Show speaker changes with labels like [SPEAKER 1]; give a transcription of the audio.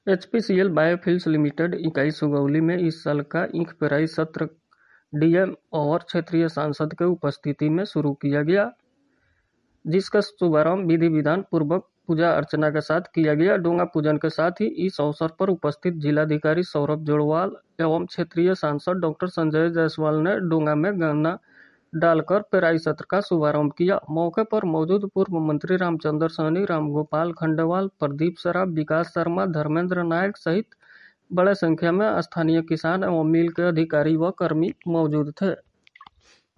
[SPEAKER 1] HPCL biofuels limited इकाई सुगौली में इस साल का ईंख पेराई सत्र डीएम और क्षेत्रीय सांसद के उपस्थिति में शुरू किया गया, जिसका शुभारंभ विधि विधान पूर्वक पूजा अर्चना के साथ किया गया। डोंगा पूजन के साथ ही इस अवसर पर उपस्थित जिलाधिकारी सौरभ जोड़वाल एवं क्षेत्रीय सांसद डॉक्टर संजय जायसवाल ने डोंगा में गन्ना डालकर पेराई सत्र का शुभारंभ किया। मौके पर मौजूद पूर्व मंत्री रामचंद्र सहनी, रामगोपाल खंडेलवाल, प्रदीप सराफ, विकास शर्मा, धर्मेंद्र नायक सहित बड़े संख्या में स्थानीय किसान एवं मिल के अधिकारी व कर्मी मौजूद थे।